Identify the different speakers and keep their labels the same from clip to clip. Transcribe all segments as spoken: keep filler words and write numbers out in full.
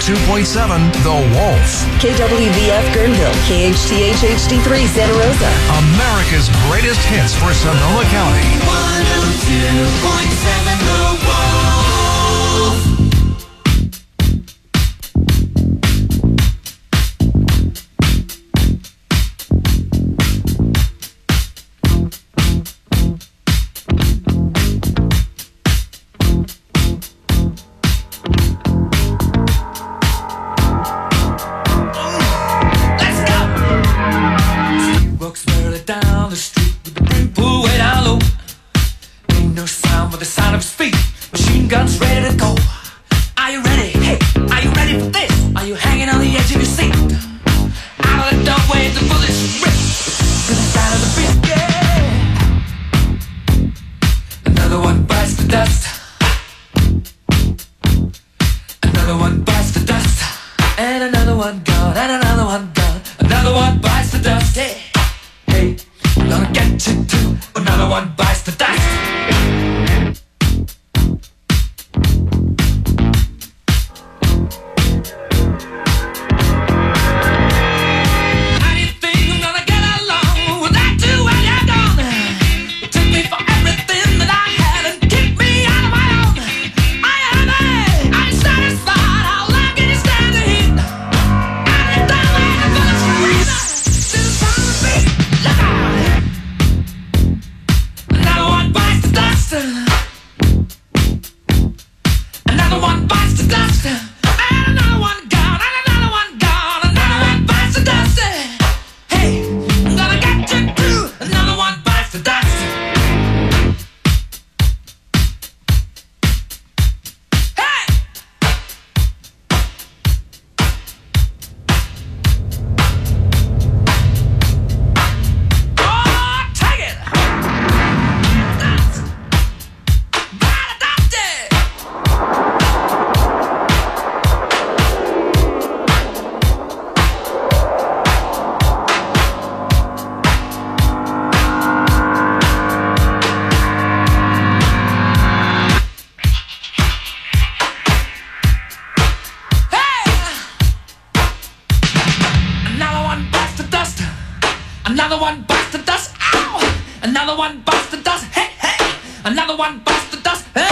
Speaker 1: two point seven The Wolf.
Speaker 2: K W V F Guerneville, K H T H H D three Santa Rosa.
Speaker 1: America's greatest hits for Sonoma County.
Speaker 3: one oh two point seven The Wolf.
Speaker 4: Guns ready to go. Are you ready? Hey, are you ready for this? Are you hanging on the edge of your seat? Out of the doorway, the bullets rip to the side of the beat. Yeah. Another one bites the dust. Another one bites the dust. And another one gone. And another one gone. Another one bites the dust. Hey, hey, I'm gonna get you too. Another one bites the dust. Another one bites the dust. Ow! Another one bites the dust. Hey, hey! Another one bites the dust. Hey!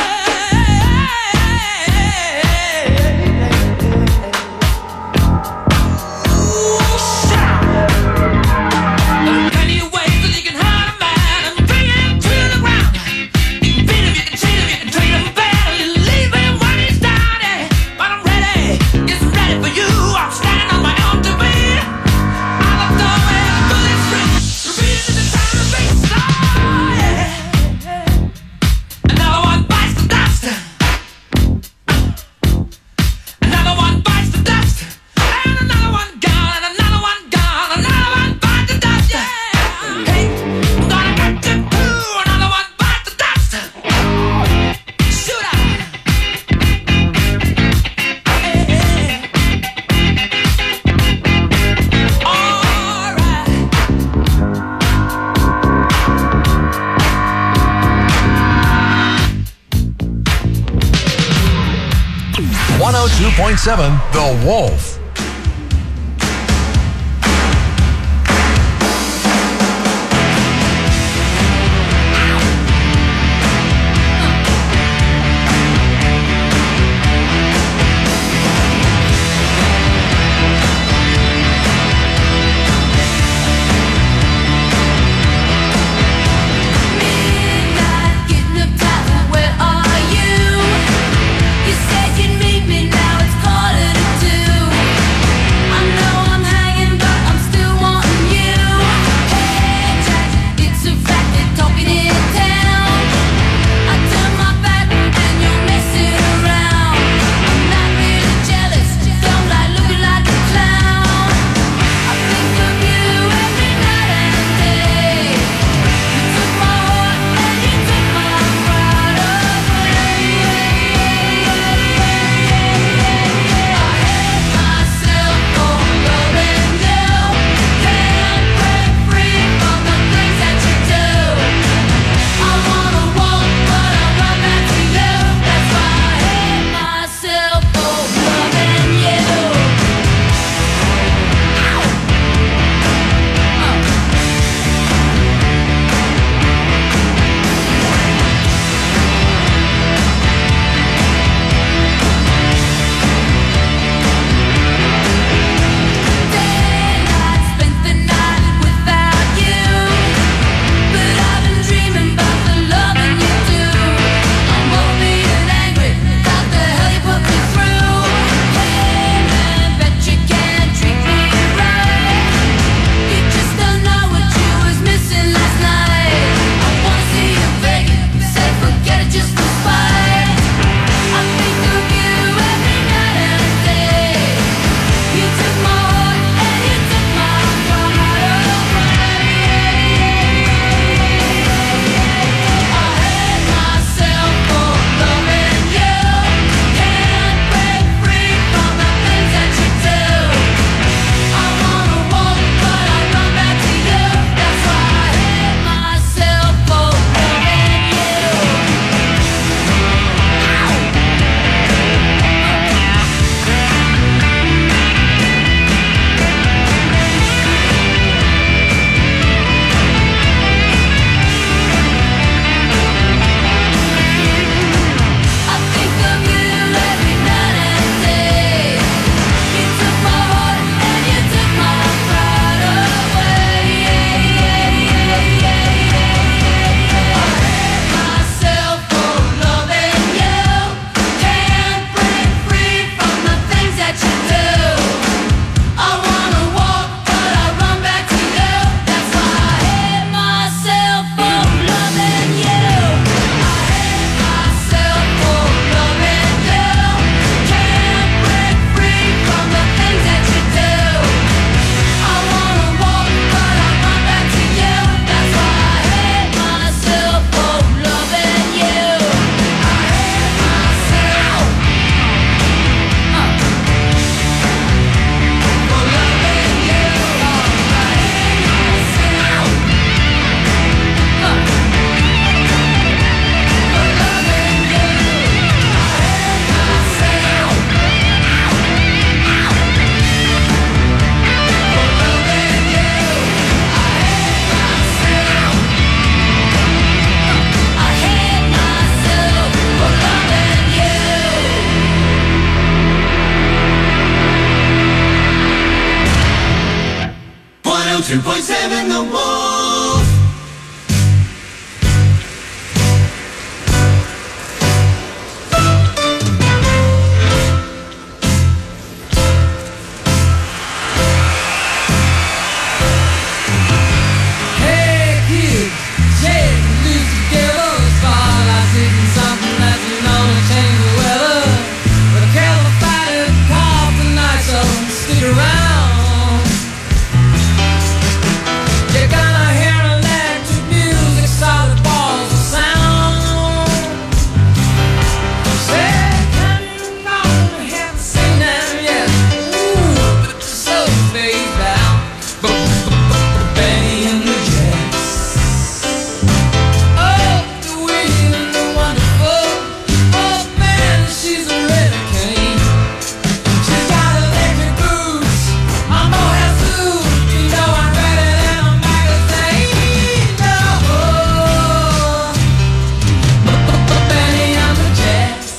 Speaker 1: one oh two point seven The Wolf.
Speaker 3: You said you'd meet me, now it's quarter to two. seven, The Wolf.
Speaker 4: Hey kids, shake and loose together. Spotlight's hitting something that's gonna change the weather. But a California call tonight, so stick around. You're gonna hear electric music, solid balls of sound. Say, come on, haven't seen them yet. Ooh, but the soul fades down. Benny and the Jets. Oh, the weird and the wonderful. Oh man, she's a hurricane. She's got electric boots. I'm Mohead Zoo. You know I'm better than a magazine. No, Benny and the Jets.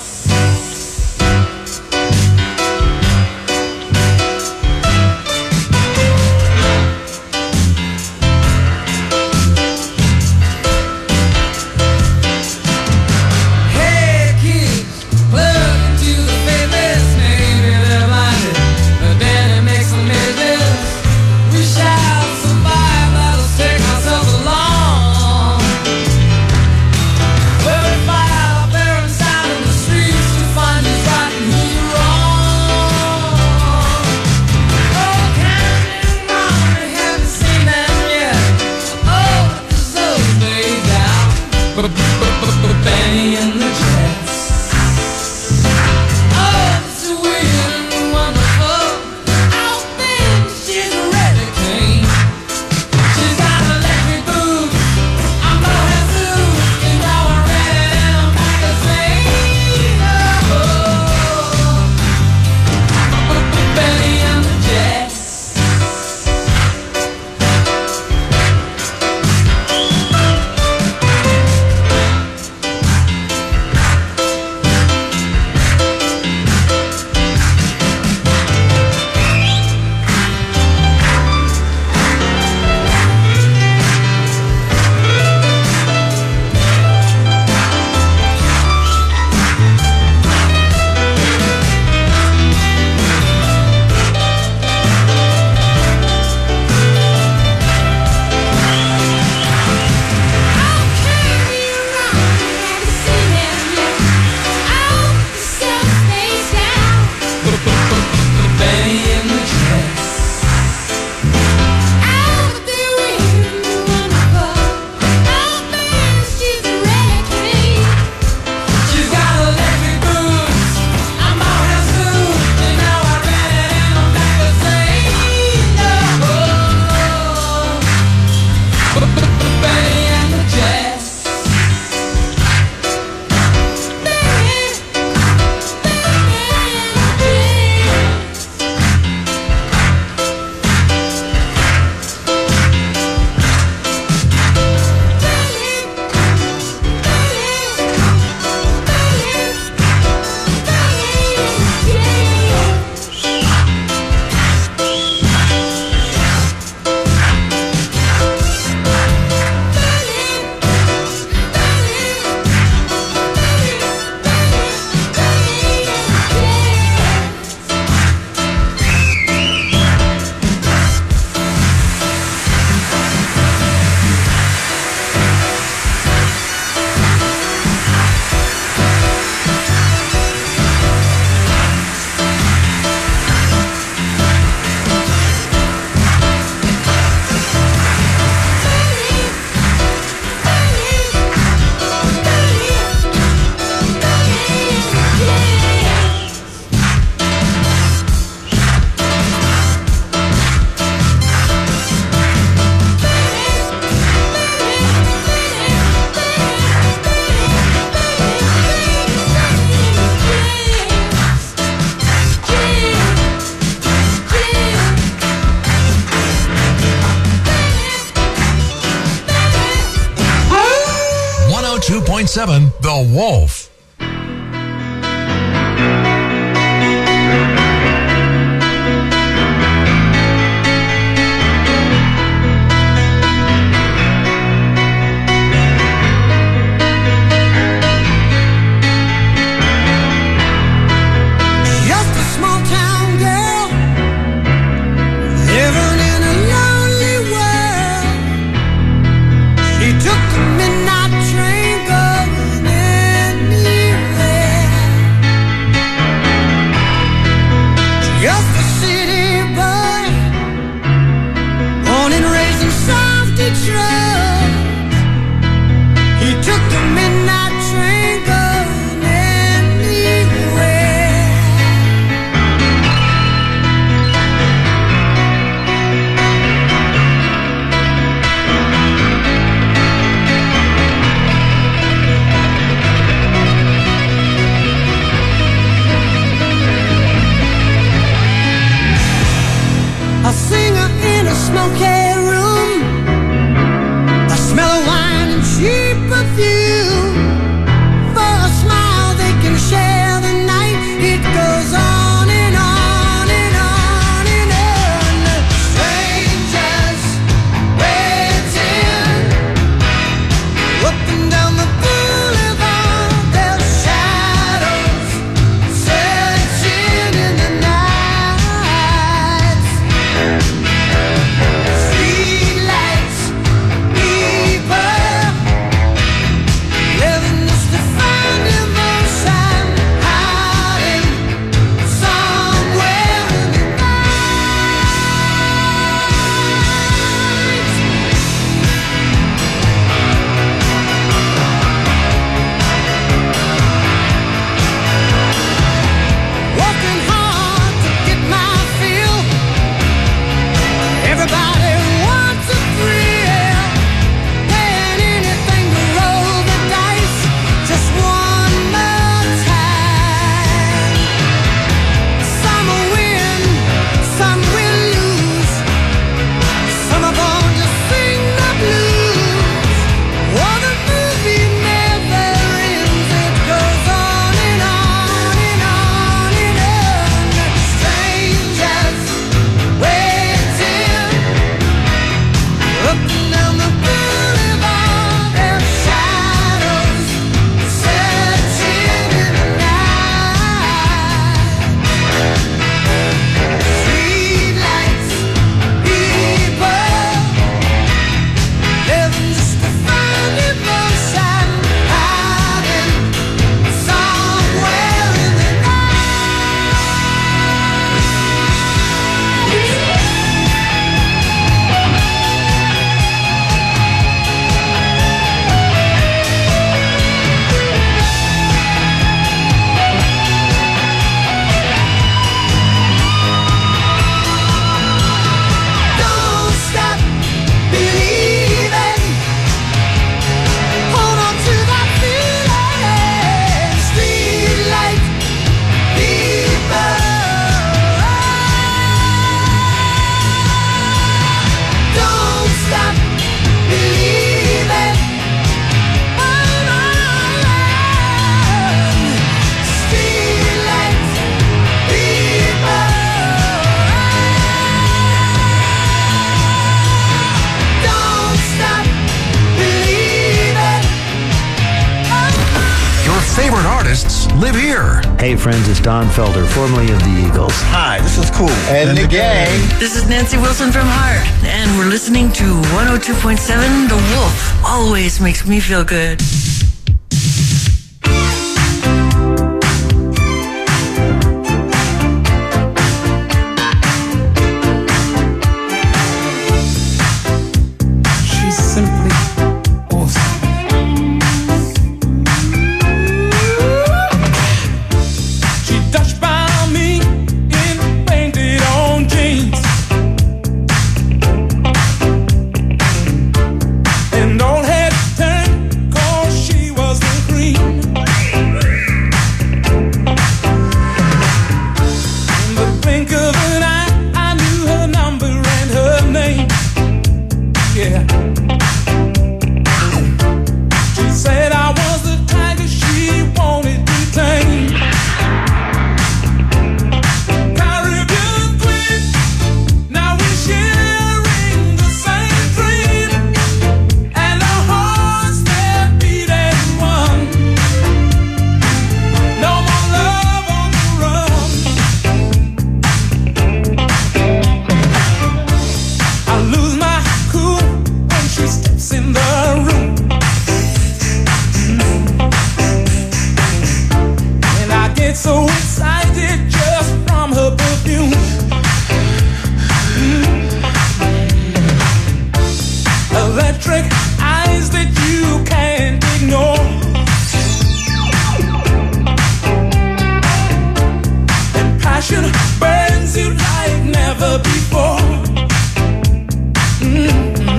Speaker 4: Hey kids, plug into the faithless. Maybe they're blinded, but then it makes them business. We shall survive, let us take ourselves along. Where we fight out there inside in the streets to find who's right and who's wrong. Oh, counting wrong, we haven't seen them yet. Oh, the soul laid down. Benny and the Jets. Oh, it's so weird and wonderful. Oh, man, she's a hurricane. She's got electric boots. I'm Mohead Zoo. You know I'm ready in a magazine. Oh, Benny and the Jets. Benny and the Jets. She's got electric boots. I'm Mohead Zoo. You know I read it in a magazine. Oh, Benny and the Jets.
Speaker 1: two point seven The Wolf.
Speaker 5: took the midnight train going anywhere. Just a city boy, born and raised in South Detroit. He took the midnight train going anywhere. A singer in a smoky room, the smell of wine and cheap perfume. For a smile they can share the night. It goes on and on and on and on. Strangers waiting up and down the boulevard. Their shadows searching in the night. Streetlights, people living just to find emotion, hiding somewhere in the night. Working hard to get my fill. Everybody wants a thrill, paying anything to roll the dice just one more time. Some will win, some will lose. Some are born to sing the blues. Oh, the movie never ends. It goes on and on and on and on. Strangers waiting up and down the boulevard. Their shadows searching in the night. Streetlights, people living just to find emotion, hiding somewhere in the Don't stop believing. Hold on to that feeling. Streetlight people. Don't stop believing. Hold on. Streetlight people. Don't stop believing.
Speaker 1: Your favorite artists live here.
Speaker 6: Hey friends, it's Don Felder, formerly of the Eagles.
Speaker 7: Hi, this is Cool. And, the gang.
Speaker 8: This is Nancy Wilson from Heart, and we're listening to one oh two point seven The Wolf. Always makes me feel good.
Speaker 4: She's simply awesome. She touched by me in painted on jeans, and all heads turned 'cause she was the cream. In the blink of an eye, I knew her number and her name. Yeah. She said I was the tiger she wanted to tame. Caribbean queen, now we're sharing the same dream, and our hearts that beat as one. No more love on the run. I lose my cool when
Speaker 9: electric eyes that you can't ignore. And passion burns you like never before. Mm-hmm.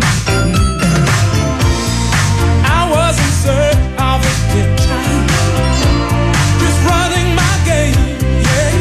Speaker 9: I was in search of a good time, just running my game, yeah.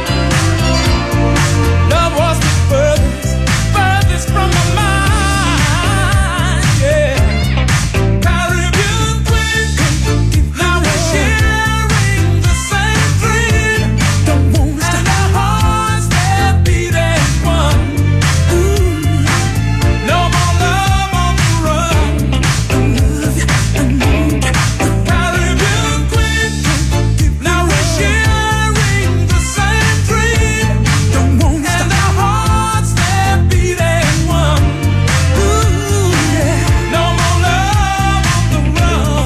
Speaker 9: Love was the furthest, furthest from my mind, yeah. Caribbean queen, now we're sharing the same dream. Don't want to and our hearts that beat as one. Ooh, no more love on the run. I love you, I need you. Caribbean queen, now we're sharing the same dream. Don't want to and our hearts that beat as one. Ooh, yeah, no more love on the run.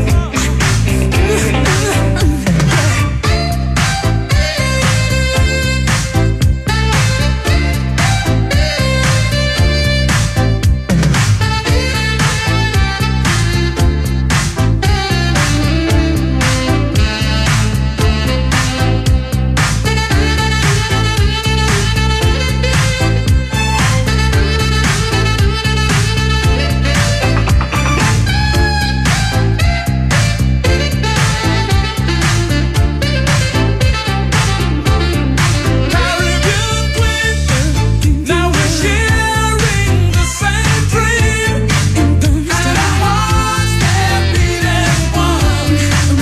Speaker 9: Caribbean queen, now we're sharing the same dream. And our hearts that beat as one.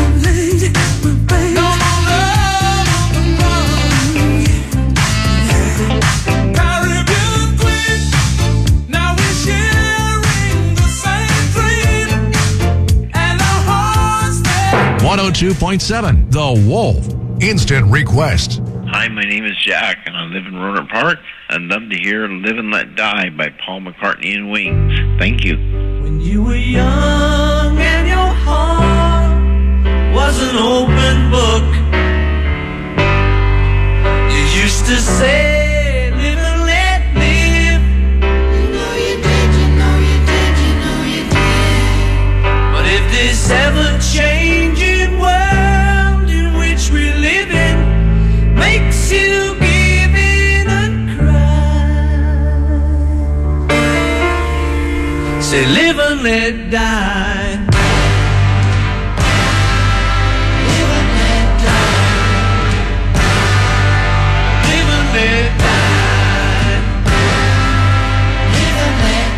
Speaker 9: No more love on the run. Caribbean queen, now we're sharing the same dream. And our hearts that
Speaker 1: one oh two point seven The Wolf. Instant request.
Speaker 10: Hi, my name is Jack, and I live in Rohnert Park. I'd love to hear Live and Let Die by Paul McCartney and Wings. Thank you.
Speaker 4: When you were young and your heart was an open book, you used to say, live and let live. You know you did, you know you did, you know you did. But if this ever-changing world in which we live in makes you give in and cry, say live and let die. Live and let die. Live and let die. Live and let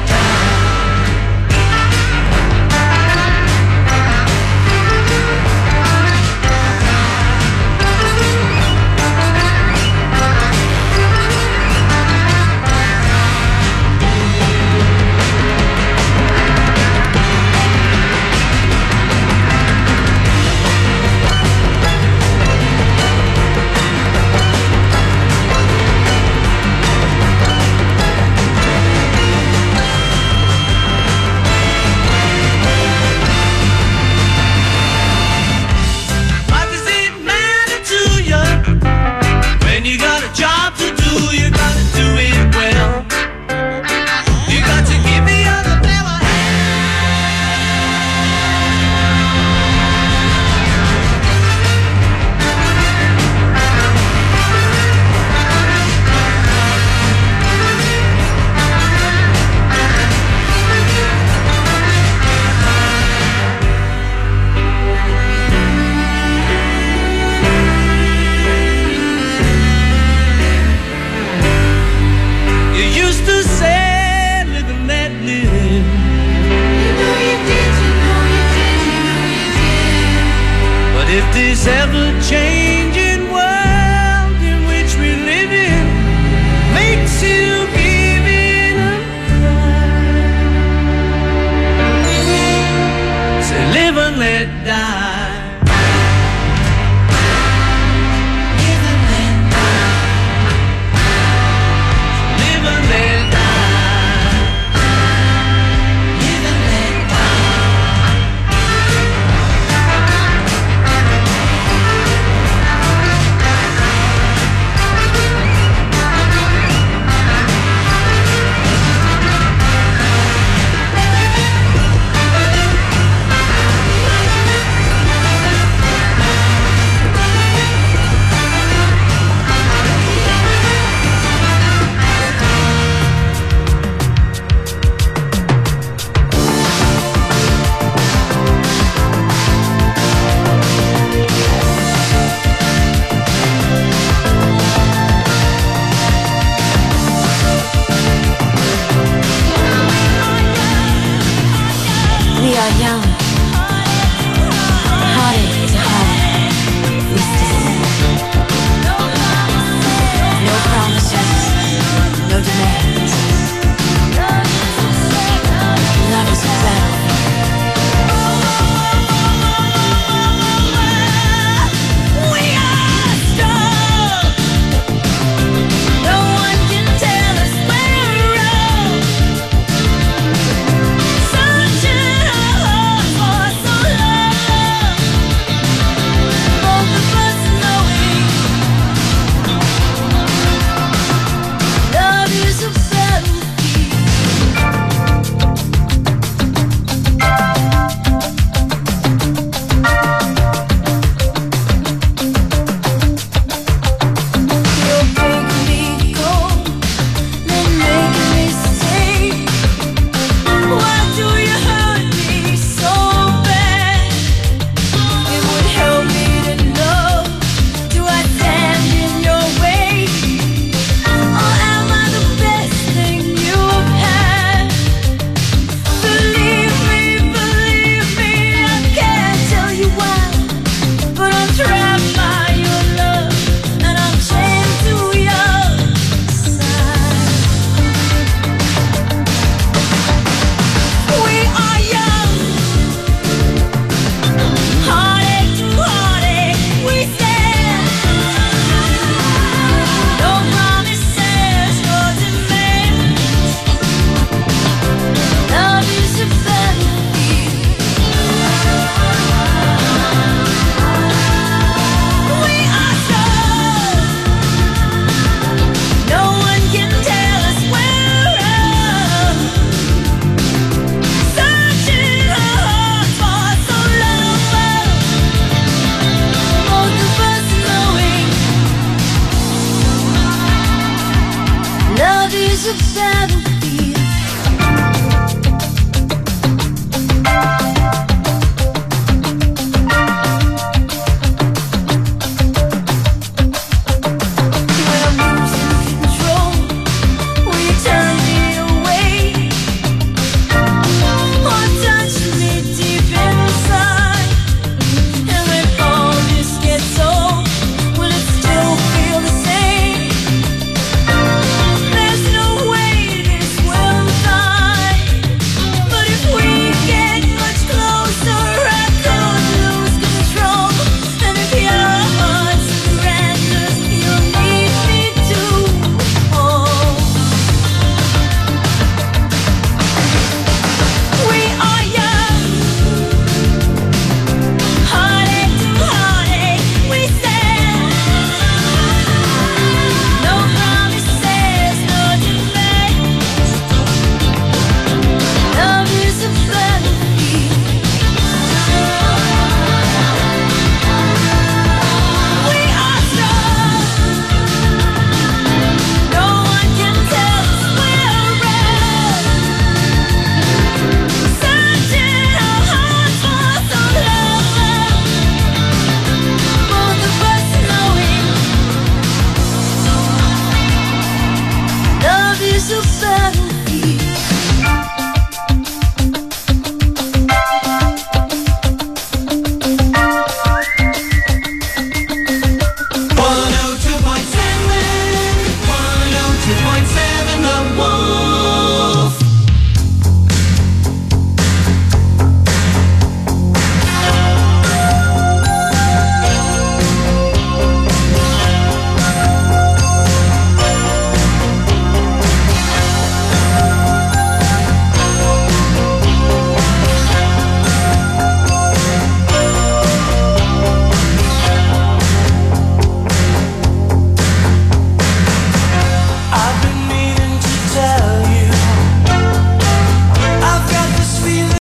Speaker 11: young.